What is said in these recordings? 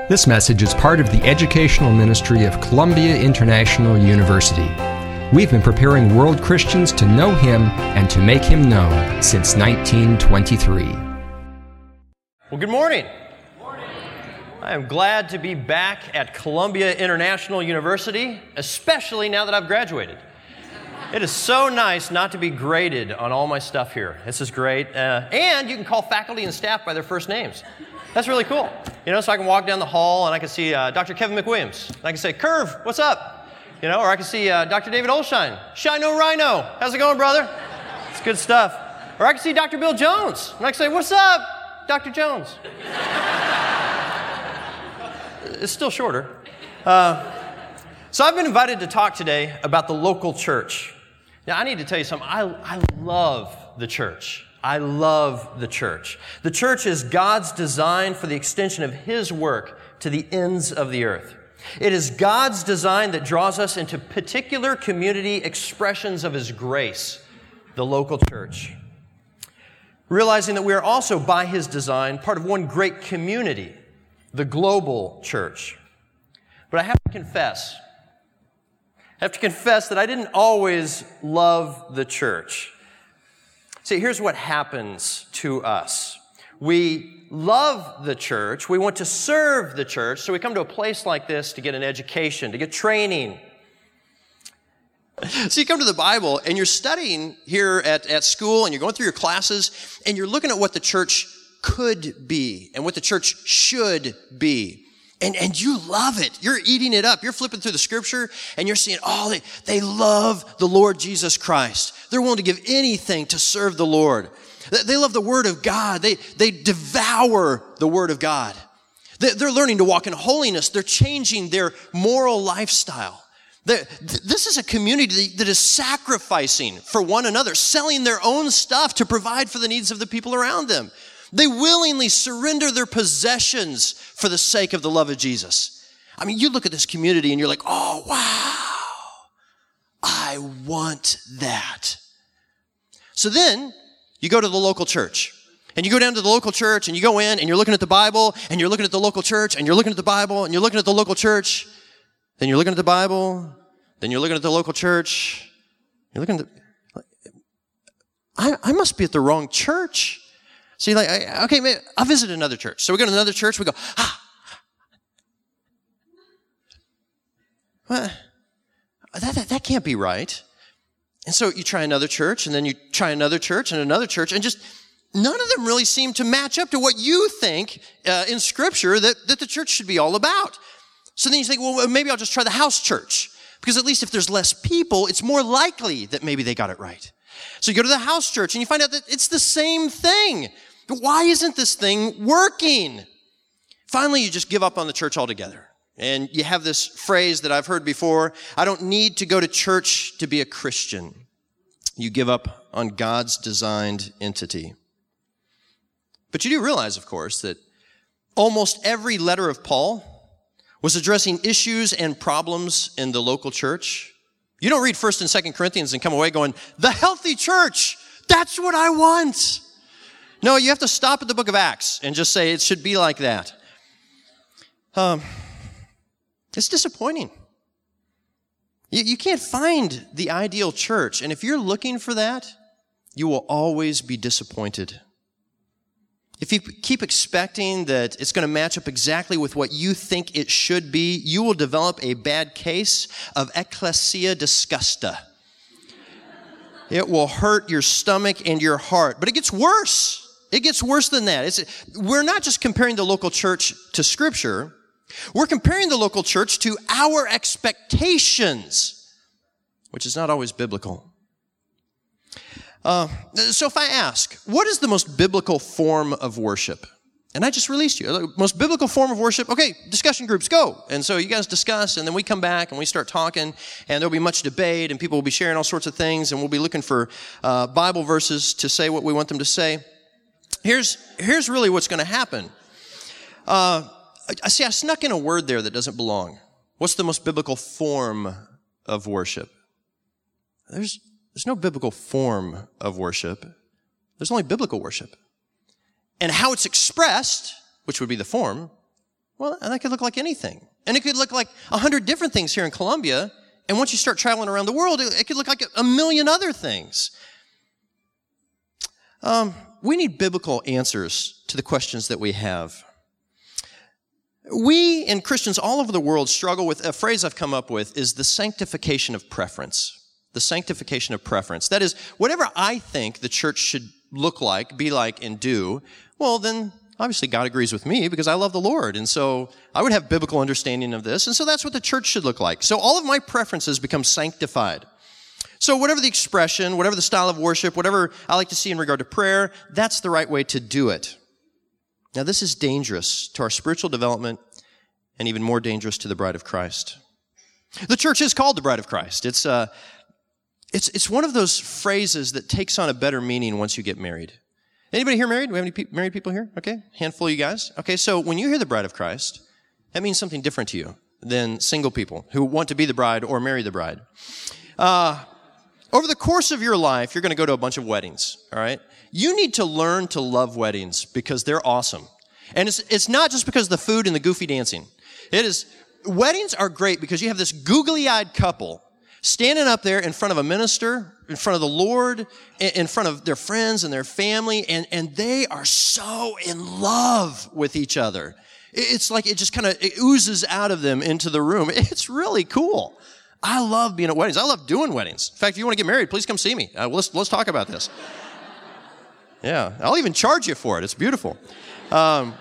This message is part of the educational ministry of Columbia International University. We've been preparing world Christians to know Him and to make Him known since 1923. Well, good morning. I am glad to be back at Columbia International University, especially now that I've graduated. It is so nice not to be graded on all my stuff here. This is great. And you can call faculty and staff by their first names. That's really cool. You know, so I can walk down the hall and I can see Dr. Kevin McWilliams. And I can say, Curve, what's up? You know, or I can see Dr. David Olshine. Shino Rhino. How's it going, brother? It's good stuff. Or I can see Dr. Bill Jones. And I can say, what's up, Dr. Jones? It's still shorter. So I've been invited to talk today about the local church. Now, I need to tell you something. I love the church. I love the church. The church is God's design for the extension of His work to the ends of the earth. It is God's design that draws us into particular community expressions of His grace, the local church. Realizing that we are also, by His design, part of one great community, the global church. But I have to confess that I didn't always love the church. See, here's what happens to us. We love the church. We want to serve the church. So we come to a place like this to get an education, to get training. So you come to the Bible and you're studying here at school and you're going through your classes and you're looking at what the church could be and what the church should be. And you love it. You're eating it up. You're flipping through the scripture and you're seeing, they love the Lord Jesus Christ. They're willing to give anything to serve the Lord. They love the Word of God. They devour the Word of God. They're learning to walk in holiness. They're changing their moral lifestyle. This is a community that is sacrificing for one another, selling their own stuff to provide for the needs of the people around them. They willingly surrender their possessions for the sake of the love of Jesus. I mean, you look at this community and you're like, oh, wow, I want that. So then you go to the local church and you go down to the local church and you go in and you're looking at the Bible and you're looking at the local church and you're looking at the Bible and you're looking at the local church. Then you're looking at the Bible. Then you're looking at the local church. You're looking at I must be at the wrong church. So you're like, okay, maybe I'll visit another church. So we go to another church, we go, well, that can't be right. And so you try another church, and then you try another church, and another church, and just none of them really seem to match up to what you think in Scripture that the church should be all about. So then you think, well, maybe I'll just try the house church, because at least if there's less people, it's more likely that maybe they got it right. So you go to the house church, and you find out that it's the same thing. But why isn't this thing working? Finally, you just give up on the church altogether. And you have this phrase that I've heard before, I don't need to go to church to be a Christian. You give up on God's designed entity. But you do realize, of course, that almost every letter of Paul was addressing issues and problems in the local church. You don't read 1st and 2nd Corinthians and come away going, the healthy church, that's what I want. No, you have to stop at the book of Acts and just say it should be like that. It's disappointing. You can't find the ideal church. And if you're looking for that, you will always be disappointed. If you keep expecting that it's going to match up exactly with what you think it should be, you will develop a bad case of ecclesia disgusta. It will hurt your stomach and your heart. But it gets worse. It gets worse than that. We're not just comparing the local church to Scripture. We're comparing the local church to our expectations, which is not always biblical. So if I ask, what is the most biblical form of worship? And I just released you. The most biblical form of worship, okay, discussion groups, go. And so you guys discuss, and then we come back and we start talking, and there'll be much debate, and people will be sharing all sorts of things, and we'll be looking for Bible verses to say what we want them to say. Here's really what's going to happen. I snuck in a word there that doesn't belong. What's the most biblical form of worship? There's no biblical form of worship. There's only biblical worship. And how it's expressed, which would be the form, Well, that could look like anything. And it could look like 100 different things here in Columbia. And once you start traveling around the world, it could look like a million other things. We need biblical answers to the questions that we have. We and Christians all over the world struggle with a phrase I've come up with is the sanctification of preference. The sanctification of preference. That is, whatever I think the church should look like, be like, and do, well, then obviously God agrees with me because I love the Lord. And so I would have biblical understanding of this. And so that's what the church should look like. So all of my preferences become sanctified. So whatever the expression, whatever the style of worship, whatever I like to see in regard to prayer, that's the right way to do it. Now this is dangerous to our spiritual development and even more dangerous to the bride of Christ. The church is called the bride of Christ. It's one of those phrases that takes on a better meaning once you get married. Anybody here married? Do we have any married people here? Okay, handful of you guys. Okay, so when you hear the bride of Christ, that means something different to you than single people who want to be the bride or marry the bride. Over the course of your life, you're going to go to a bunch of weddings, all right? You need to learn to love weddings because they're awesome. And it's not just because of the food and the goofy dancing. Weddings are great because you have this googly-eyed couple standing up there in front of a minister, in front of the Lord, in front of their friends and their family, and they are so in love with each other. It's like it just kind of oozes out of them into the room. It's really cool. I love being at weddings. I love doing weddings. In fact, if you want to get married, please come see me. Let's talk about this. Yeah, I'll even charge you for it. It's beautiful. I've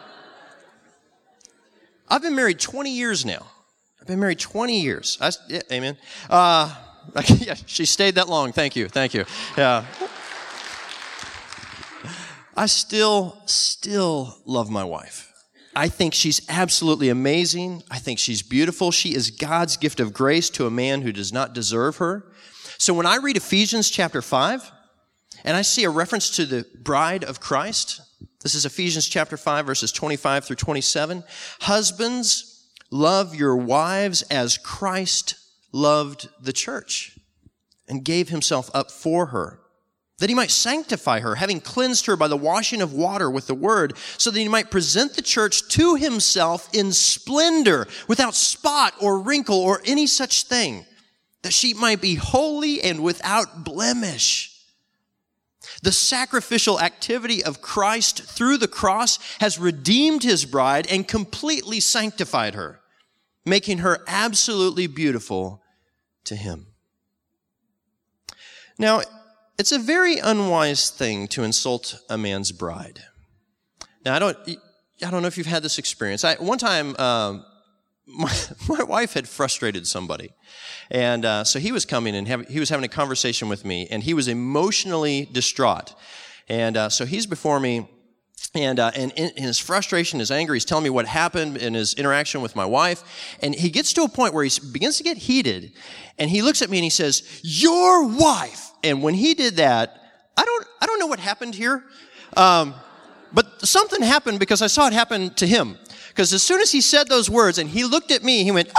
been married 20 years now. I've been married 20 years. Yeah, amen. Yeah, she stayed that long. Thank you. Yeah. I still love my wife. I think she's absolutely amazing. I think she's beautiful. She is God's gift of grace to a man who does not deserve her. So when I read Ephesians chapter 5, and I see a reference to the bride of Christ, this is Ephesians chapter 5, verses 25 through 27. Husbands, love your wives as Christ loved the church and gave himself up for her, that he might sanctify her, having cleansed her by the washing of water with the word, so that he might present the church to himself in splendor, without spot or wrinkle or any such thing, that she might be holy and without blemish. The sacrificial activity of Christ through the cross has redeemed his bride and completely sanctified her, making her absolutely beautiful to him. Now, it's a very unwise thing to insult a man's bride. Now, I don't know if you've had this experience. One time, my wife had frustrated somebody. And so he was coming and he was having a conversation with me, and he was emotionally distraught. And so he's before me, and in his frustration, his anger, he's telling me what happened in his interaction with my wife. And he gets to a point where he begins to get heated, and he looks at me and he says, "Your wife." And when he did that, I don't know what happened here, but something happened because I saw it happen to him. Because as soon as he said those words and he looked at me, he went,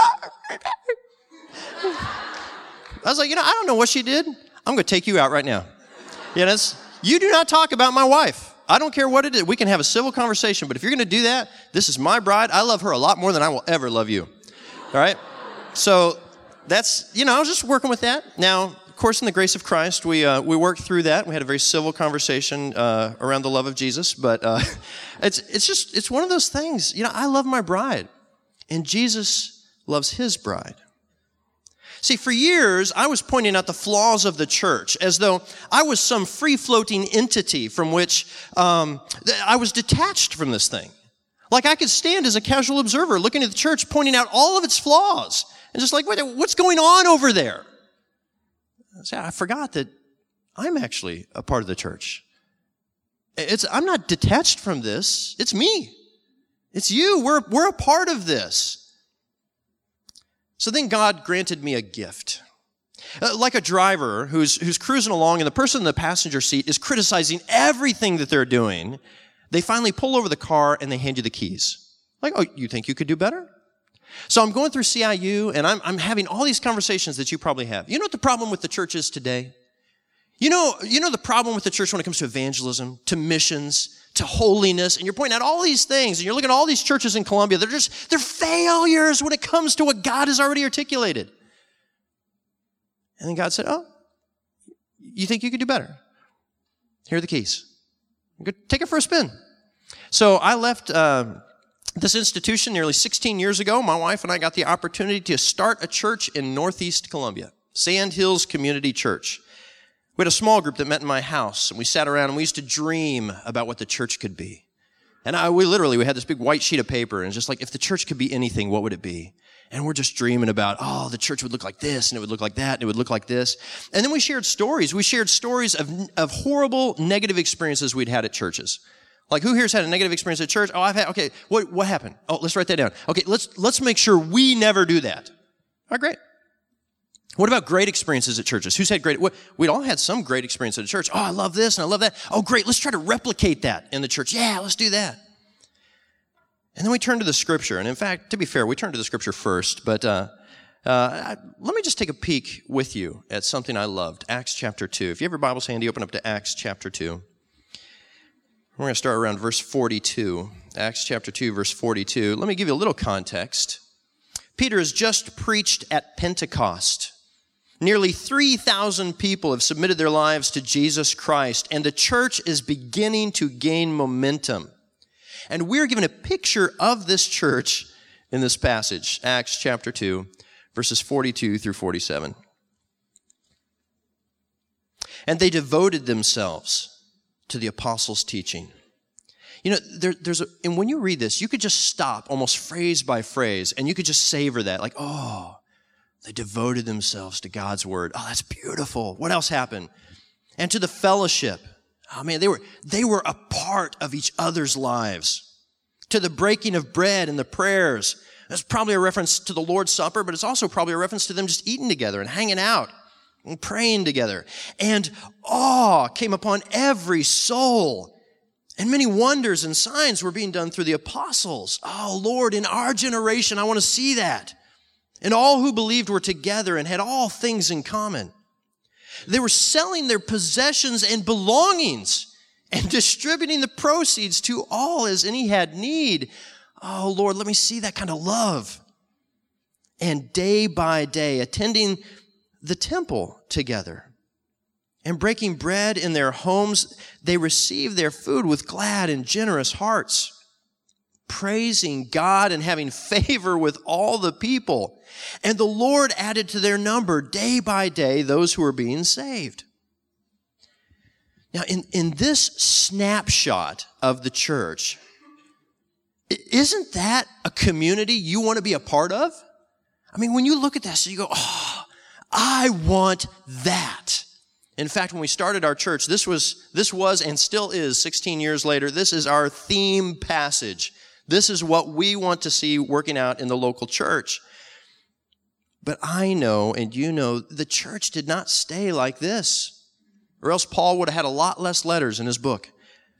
I was like, I don't know what she did. I'm going to take you out right now. You do not talk about my wife. I don't care what it is. We can have a civil conversation, but if you're going to do that, this is my bride. I love her a lot more than I will ever love you. All right? So that's, I was just working with that. Now, of course, in the grace of Christ, we worked through that. We had a very civil conversation around the love of Jesus, but it's one of those things. I love my bride, and Jesus loves his bride. See, for years, I was pointing out the flaws of the church as though I was some free-floating entity from which I was detached from this thing. Like I could stand as a casual observer looking at the church, pointing out all of its flaws, and just like, what's going on over there? I forgot that I'm actually a part of the church. I'm not detached from this. It's me. It's you. We're a part of this. So then God granted me a gift. Like a driver who's cruising along and the person in the passenger seat is criticizing everything that they're doing. They finally pull over the car and they hand you the keys. Like, oh, you think you could do better? So I'm going through CIU and I'm having all these conversations that you probably have. You know what the problem with the church is today? You know the problem with the church when it comes to evangelism, to missions, to holiness, and you're pointing out all these things, and you're looking at all these churches in Columbia. They're failures when it comes to what God has already articulated. And then God said, oh, you think you could do better? Here are the keys. Take it for a spin. So I left this institution nearly 16 years ago. My wife and I got the opportunity to start a church in Northeast Columbia, Sand Hills Community Church. We had a small group that met in my house, and we sat around and we used to dream about what the church could be. And we had this big white sheet of paper, and just like, if the church could be anything, what would it be? And we're just dreaming about, the church would look like this, and it would look like that, and it would look like this. And then we shared stories. We shared stories of horrible, negative experiences we'd had at churches. Like, who here's had a negative experience at church? Oh, I've had, okay, what happened? Oh, let's write that down. Okay, let's make sure we never do that. All right, great. What about great experiences at churches? Who's had great, we'd all had some great experience at a church. Oh, I love this and I love that. Oh, great, let's try to replicate that in the church. Yeah, let's do that. And then we turn to the scripture. And in fact, to be fair, we turned to the scripture first, but let me just take a peek with you at something I loved, Acts chapter 2. If you have your Bibles handy, open up to Acts chapter 2. We're going to start around verse 42. Acts chapter 2, verse 42. Let me give you a little context. Peter has just preached at Pentecost. Nearly 3,000 people have submitted their lives to Jesus Christ, and the church is beginning to gain momentum. And we're given a picture of this church in this passage, Acts chapter 2, verses 42 through 47. And they devoted themselves to the apostles' teaching. You know, and when you read this, you could just stop almost phrase by phrase, and you could just savor that, like, oh, they devoted themselves to God's word. Oh, that's beautiful. What else happened? And to the fellowship. Oh man, they were a part of each other's lives. To the breaking of bread and the prayers. That's probably a reference to the Lord's Supper, but it's also probably a reference to them just eating together and hanging out and praying together. And awe came upon every soul. And many wonders and signs were being done through the apostles. Oh Lord, in our generation, I want to see that. And all who believed were together and had all things in common. They were selling their possessions and belongings and distributing the proceeds to all as any had need. Oh, Lord, let me see that kind of love. And day by day, attending the temple together and breaking bread in their homes, they received their food with glad and generous hearts, praising God and having favor with all the people. And the Lord added to their number day by day those who were being saved. Now, in this snapshot of the church, isn't that a community you want to be a part of? I mean, when you look at that, so you go, oh, I want that. In fact, when we started our church, this was and still is 16 years later, this is our theme passage. This is what we want to see working out in the local church. But I know, and you know, the church did not stay like this, or else Paul would have had a lot less letters in his book.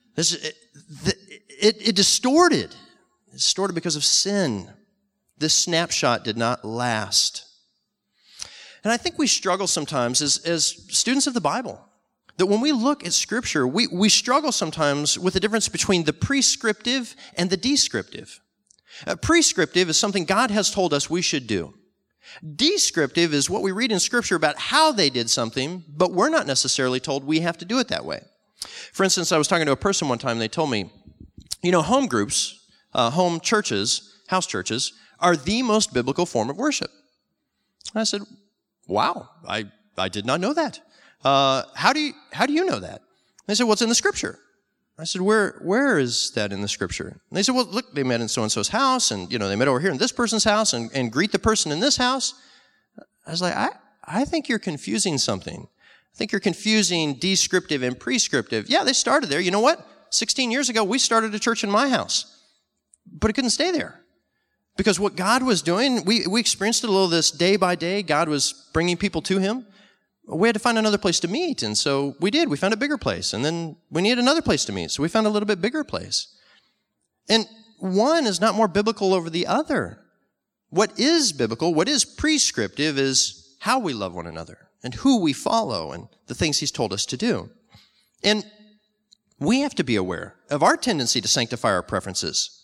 It distorted. It distorted because of sin. This snapshot did not last. And I think we struggle sometimes as students of the Bible, that when we look at Scripture, we struggle sometimes with the difference between the prescriptive and the descriptive. Prescriptive is something God has told us we should do. Descriptive is what we read in Scripture about how they did something, but we're not necessarily told we have to do it that way. For instance, I was talking to a person one time, they told me, you know, home groups, home churches, house churches, are the most biblical form of worship. And I said, wow, I did not know that. How do you know that? And they said, well, it's in the Scripture. I said, where is that in the Scripture? And they said, well, look, they met in so-and-so's house, and, you know, they met over here in this person's house, and greet the person in this house. I was like, I think you're confusing something. I think you're confusing descriptive and prescriptive. Yeah, they started there. You know what? 16 years ago, we started a church in my house. But it couldn't stay there. Because what God was doing, we experienced it a little this day by day. God was bringing people to Him. We had to find another place to meet, and so we did. We found a bigger place, and then we needed another place to meet, so we found a little bit bigger place. And one is not more biblical over the other. What is biblical, what is prescriptive, is how we love one another, and who we follow, and the things He's told us to do. And we have to be aware of our tendency to sanctify our preferences.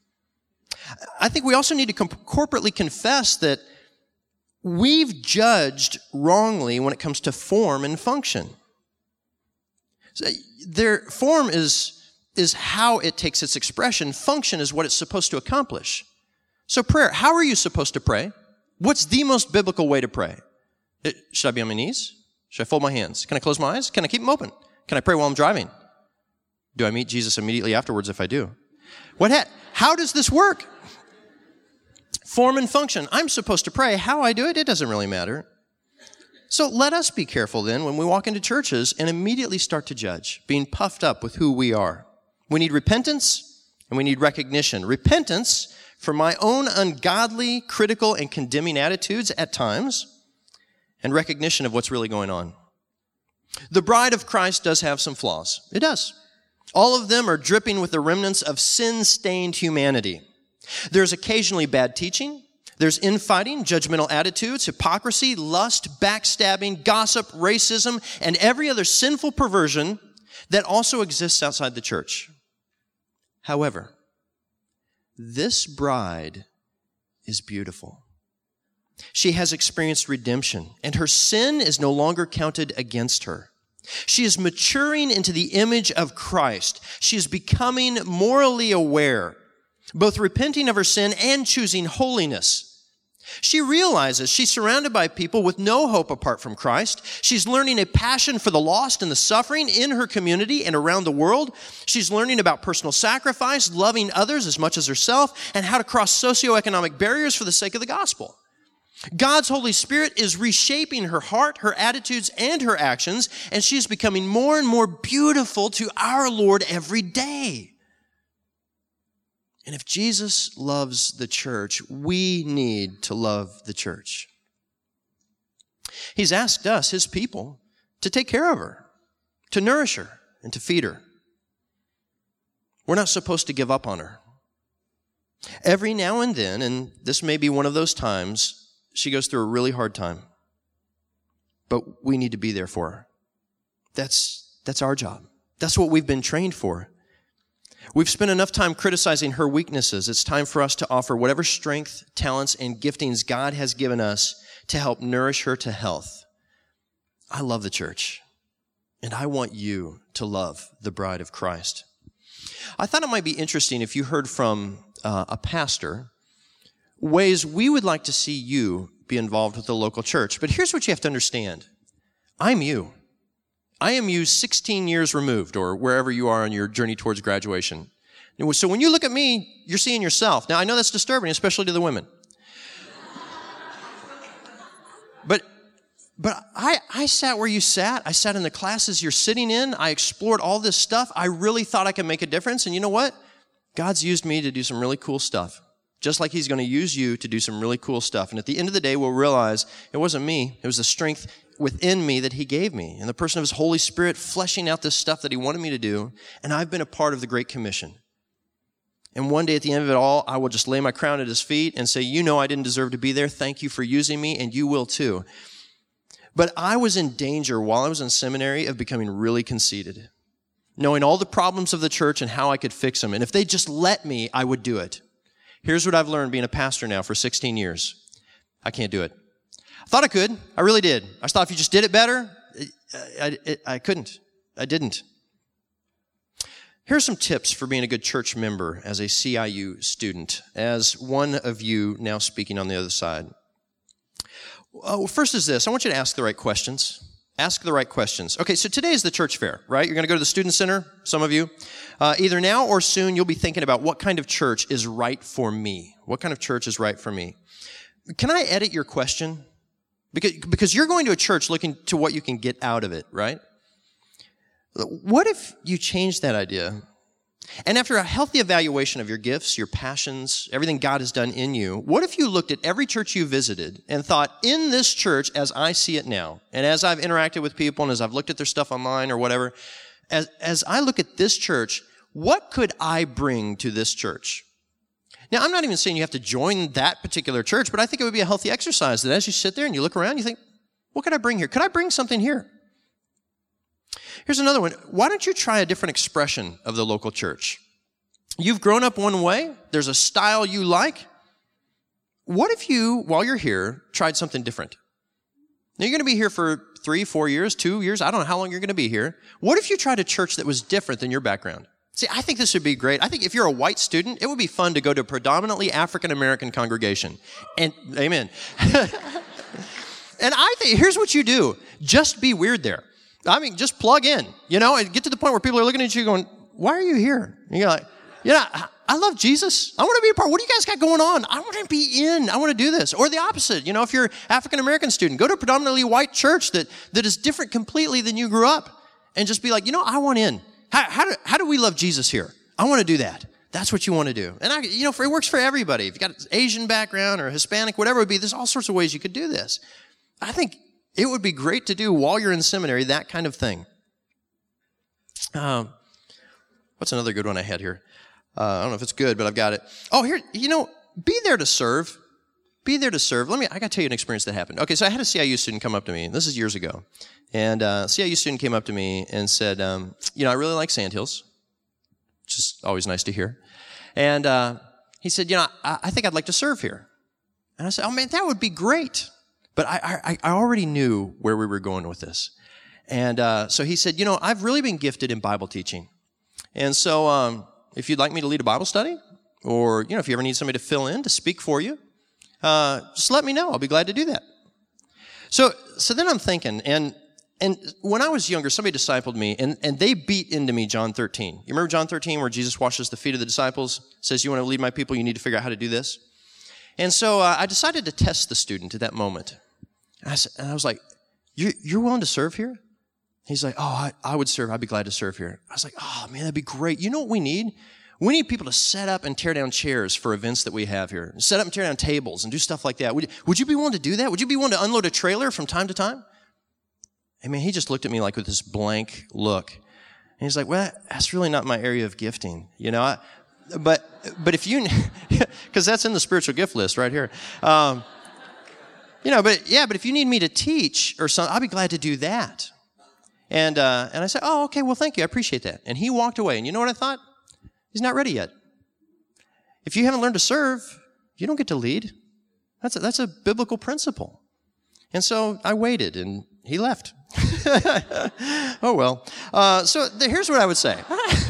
I think we also need to corporately confess that we've judged wrongly when it comes to form and function. So form is how it takes its expression. Function is what it's supposed to accomplish. So prayer, how are you supposed to pray? What's the most biblical way to pray? Should I be on my knees? Should I fold my hands? Can I close my eyes? Can I keep them open? Can I pray while I'm driving? Do I meet Jesus immediately afterwards if I do? How does this work? Form and function. I'm supposed to pray. How I do it, it doesn't really matter. So let us be careful then when we walk into churches and immediately start to judge, being puffed up with who we are. We need repentance and we need recognition. Repentance for my own ungodly, critical, and condemning attitudes at times, and recognition of what's really going on. The bride of Christ does have some flaws. It does. All of them are dripping with the remnants of sin-stained humanity. There's occasionally bad teaching. There's infighting, judgmental attitudes, hypocrisy, lust, backstabbing, gossip, racism, and every other sinful perversion that also exists outside the church. However, this bride is beautiful. She has experienced redemption, and her sin is no longer counted against her. She is maturing into the image of Christ. She is becoming morally aware, both repenting of her sin and choosing holiness. She realizes she's surrounded by people with no hope apart from Christ. She's learning a passion for the lost and the suffering in her community and around the world. She's learning about personal sacrifice, loving others as much as herself, and how to cross socioeconomic barriers for the sake of the gospel. God's Holy Spirit is reshaping her heart, her attitudes, and her actions, and she's becoming more and more beautiful to our Lord every day. And if Jesus loves the church, we need to love the church. He's asked us, his people, to take care of her, to nourish her, and to feed her. We're not supposed to give up on her. Every now and then, and this may be one of those times, she goes through a really hard time. But we need to be there for her. That's our job. That's what we've been trained for. We've spent enough time criticizing her weaknesses. It's time for us to offer whatever strength, talents, and giftings God has given us to help nourish her to health. I love the church, and I want you to love the bride of Christ. I thought it might be interesting if you heard from a pastor ways we would like to see you be involved with the local church. But here's what you have to understand. I'm you. I am you 16 years removed, or wherever you are on your journey towards graduation. So when you look at me, you're seeing yourself. Now, I know that's disturbing, especially to the women. But I sat where you sat. I sat in the classes you're sitting in. I explored all this stuff. I really thought I could make a difference. And you know what? God's used me to do some really cool stuff. Just like he's going to use you to do some really cool stuff. And at the end of the day, we'll realize it wasn't me. It was the strength within me that he gave me, and the person of his Holy Spirit fleshing out this stuff that he wanted me to do, and I've been a part of the Great Commission. And one day at the end of it all, I will just lay my crown at his feet and say, you know I didn't deserve to be there. Thank you for using me, and you will too. But I was in danger while I was in seminary of becoming really conceited, knowing all the problems of the church and how I could fix them. And if they just let me, I would do it. Here's what I've learned being a pastor now for 16 years. I can't do it. I thought I could. I really did. I thought if you just did it better, I couldn't. I didn't. Here's some tips for being a good church member as a CIU student, as one of you now speaking on the other side. First is this. I want you to ask the right questions. Ask the right questions. Okay, so today is the church fair, right? You're going to go to the student center, some of you. Either now or soon, you'll be thinking about what kind of church is right for me. What kind of church is right for me? Can I edit your question? Because you're going to a church looking to what you can get out of it, right? What if you change that idea? And after a healthy evaluation of your gifts, your passions, everything God has done in you, what if you looked at every church you visited and thought, in this church as I see it now, and as I've interacted with people and as I've looked at their stuff online or whatever, as I look at this church, what could I bring to this church? Now, I'm not even saying you have to join that particular church, but I think it would be a healthy exercise that as you sit there and you look around, you think, what could I bring here? Could I bring something here? Here's another one. Why don't you try a different expression of the local church? You've grown up one way. There's a style you like. What if you, while you're here, tried something different? Now, you're going to be here for 3, 4 years, 2 years. I don't know how long you're going to be here. What if you tried a church that was different than your background? See, I think this would be great. I think if you're a white student, it would be fun to go to a predominantly African-American congregation. And, amen. And I think, here's what you do. Just be weird there. I mean, just plug in, and get to the point where people are looking at you going, why are you here? And you're like, I love Jesus. I want to be a part. What do you guys got going on? I want to be in. I want to do this. Or the opposite. If you're an African-American student, go to a predominantly white church that is different completely than you grew up and just be like, I want in. How do we love Jesus here? I want to do that. That's what you want to do. And it works for everybody. If you've got an Asian background or Hispanic, whatever it would be, there's all sorts of ways you could do this. I think it would be great to do while you're in seminary, that kind of thing. What's another good one I had here? I don't know if it's good, but I've got it. Oh, here, be there to serve. Be there to serve. I got to tell you an experience that happened. Okay, so I had a CIU student come up to me. This is years ago. And a CIU student came up to me and said, I really like Sandhills, which is always nice to hear. And he said, I think I'd like to serve here. And I said, oh, man, that would be great. But I already knew where we were going with this. And so he said, I've really been gifted in Bible teaching. And so if you'd like me to lead a Bible study, or, if you ever need somebody to fill in, to speak for you, just let me know. I'll be glad to do that. So then I'm thinking, and when I was younger, somebody discipled me, and they beat into me John 13. You remember John 13 where Jesus washes the feet of the disciples, says, you want to lead my people, you need to figure out how to do this? And so I decided to test the student at that moment. And I was like, you're willing to serve here? He's like, oh, I would serve. I'd be glad to serve here. I was like, oh, man, that'd be great. You know what we need? We need people to set up and tear down chairs for events that we have here. Set up and tear down tables and do stuff like that. Would you be willing to do that? Would you be willing to unload a trailer from time to time? I mean, he just looked at me like with this blank look. And he's like, well, that's really not my area of gifting. But if you, because that's in the spiritual gift list right here. But if you need me to teach or something, I'll be glad to do that. And I said, oh, okay, well, thank you. I appreciate that. And he walked away. And you know what I thought? He's not ready yet. If you haven't learned to serve, you don't get to lead. That's a biblical principle. And so I waited, and he left. Oh, well. Here's what I would say.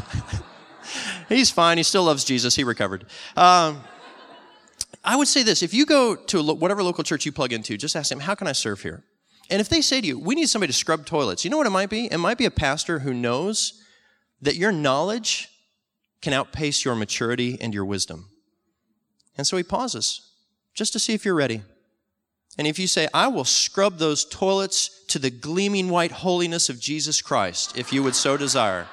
He's fine. He still loves Jesus. He recovered. I would say this. If you go to whatever local church you plug into, just ask them, how can I serve here? And if they say to you, we need somebody to scrub toilets, you know what it might be? It might be a pastor who knows that your knowledge can outpace your maturity and your wisdom. And so he pauses just to see if you're ready. And if you say, I will scrub those toilets to the gleaming white holiness of Jesus Christ, if you would so desire,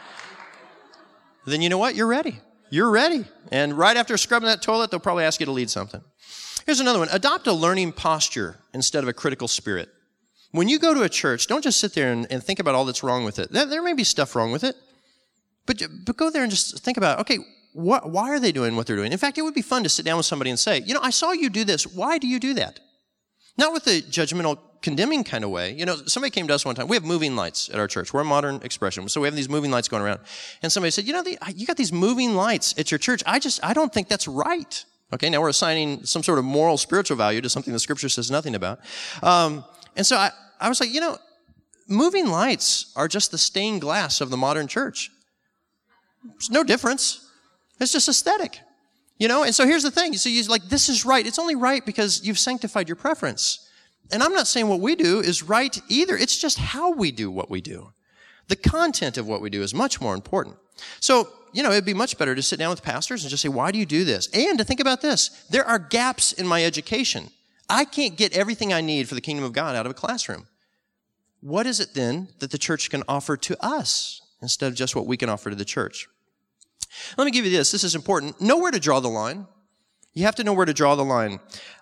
then you know what? You're ready. You're ready. And right after scrubbing that toilet, they'll probably ask you to lead something. Here's another one. Adopt a learning posture instead of a critical spirit. When you go to a church, don't just sit there and think about all that's wrong with it. There may be stuff wrong with it. But go there and just think about, okay, why are they doing what they're doing? In fact, it would be fun to sit down with somebody and say, I saw you do this. Why do you do that? Not with a judgmental, condemning kind of way. Somebody came to us one time. We have moving lights at our church. We're a modern expression. So we have these moving lights going around. And somebody said, you got these moving lights at your church. I don't think that's right. Okay, now we're assigning some sort of moral, spiritual value to something the Scripture says nothing about. And so I was like, moving lights are just the stained glass of the modern church. There's no difference. It's just aesthetic. And so here's the thing. So you're like, this is right. It's only right because you've sanctified your preference. And I'm not saying what we do is right either. It's just how we do what we do. The content of what we do is much more important. So, it'd be much better to sit down with pastors and just say, why do you do this? And to think about this. There are gaps in my education. I can't get everything I need for the kingdom of God out of a classroom. What is it then that the church can offer to us instead of just what we can offer to the church? Let me give you this. This is important. Know where to draw the line. You have to know where to draw the line.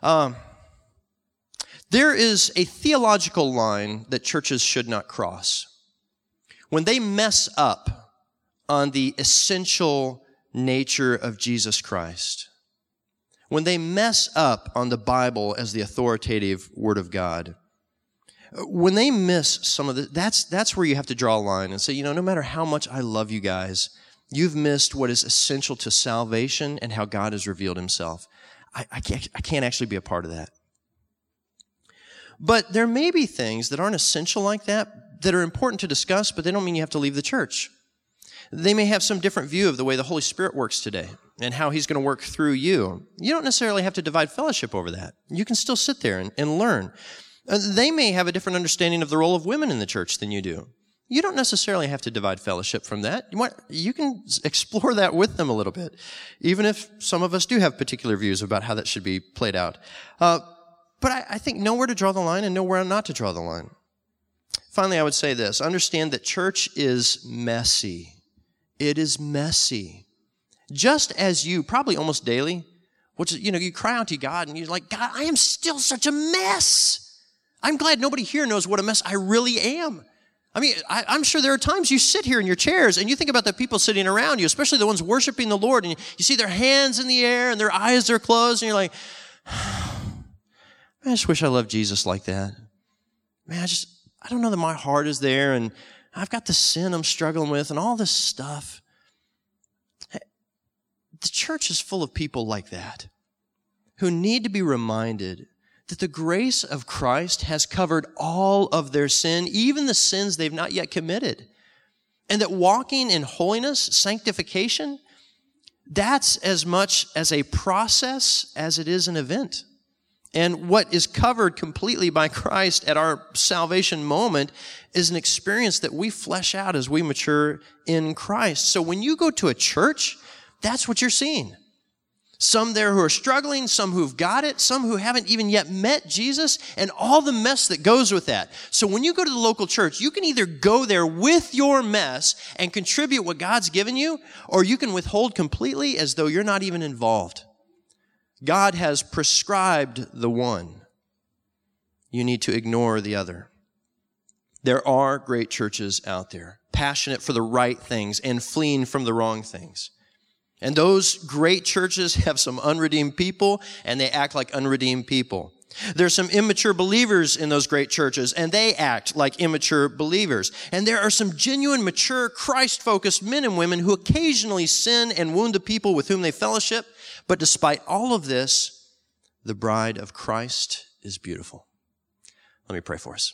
There is a theological line that churches should not cross. When they mess up on the essential nature of Jesus Christ, when they mess up on the Bible as the authoritative Word of God, when they miss some of that's where you have to draw a line and say, no matter how much I love you guys, you've missed what is essential to salvation and how God has revealed himself. I can't actually be a part of that. But there may be things that aren't essential like that are important to discuss, but they don't mean you have to leave the church. They may have some different view of the way the Holy Spirit works today and how he's going to work through you. You don't necessarily have to divide fellowship over that. You can still sit there and learn. They may have a different understanding of the role of women in the church than you do. You don't necessarily have to divide fellowship from that. You can explore that with them a little bit, even if some of us do have particular views about how that should be played out. But I think know where to draw the line and know where not to draw the line. Finally, I would say this. Understand that church is messy. It is messy. Just as you, probably almost daily, you cry out to God and you're like, God, I am still such a mess. I'm glad nobody here knows what a mess I really am. I mean, I'm sure there are times you sit here in your chairs and you think about the people sitting around you, especially the ones worshiping the Lord, and you see their hands in the air and their eyes are closed, and you're like, I just wish I loved Jesus like that. Man, I don't know that my heart is there, and I've got the sin I'm struggling with and all this stuff. The church is full of people like that who need to be reminded that the grace of Christ has covered all of their sin, even the sins they've not yet committed. And that walking in holiness, sanctification, that's as much as a process as it is an event. And what is covered completely by Christ at our salvation moment is an experience that we flesh out as we mature in Christ. So when you go to a church, that's what you're seeing. Some there who are struggling, some who've got it, some who haven't even yet met Jesus, and all the mess that goes with that. So when you go to the local church, you can either go there with your mess and contribute what God's given you, or you can withhold completely as though you're not even involved. God has prescribed the one. You need to ignore the other. There are great churches out there, passionate for the right things and fleeing from the wrong things. And those great churches have some unredeemed people, and they act like unredeemed people. There's some immature believers in those great churches, and they act like immature believers. And there are some genuine, mature, Christ-focused men and women who occasionally sin and wound the people with whom they fellowship. But despite all of this, the bride of Christ is beautiful. Let me pray for us.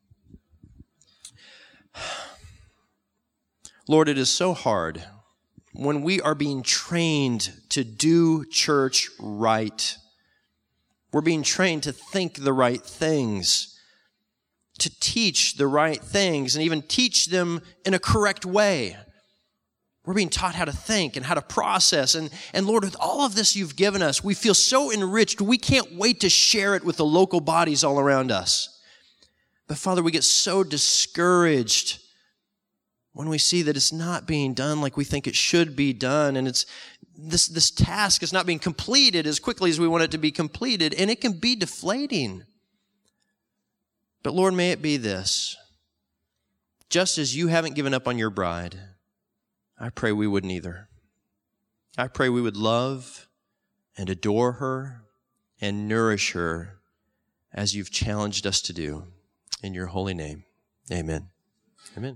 Lord, it is so hard when we are being trained to do church right. We're being trained to think the right things, to teach the right things, and even teach them in a correct way. We're being taught how to think and how to process. And Lord, with all of this you've given us, we feel so enriched, we can't wait to share it with the local bodies all around us. But Father, we get so discouraged when we see that it's not being done like we think it should be done, and it's this task is not being completed as quickly as we want it to be completed, and it can be deflating. But Lord, may it be this. Just as you haven't given up on your bride, I pray we wouldn't either. I pray we would love and adore her and nourish her as you've challenged us to do. In your holy name, amen. Amen.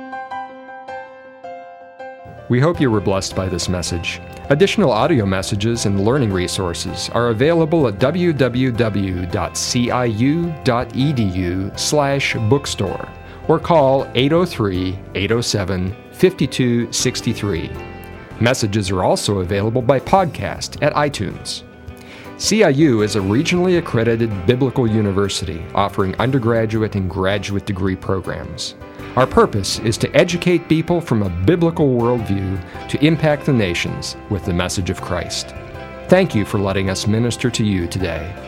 We hope you were blessed by this message. Additional audio messages and learning resources are available at www.ciu.edu/bookstore or call 803-807-5263. Messages are also available by podcast at iTunes. CIU is a regionally accredited biblical university offering undergraduate and graduate degree programs. Our purpose is to educate people from a biblical worldview to impact the nations with the message of Christ. Thank you for letting us minister to you today.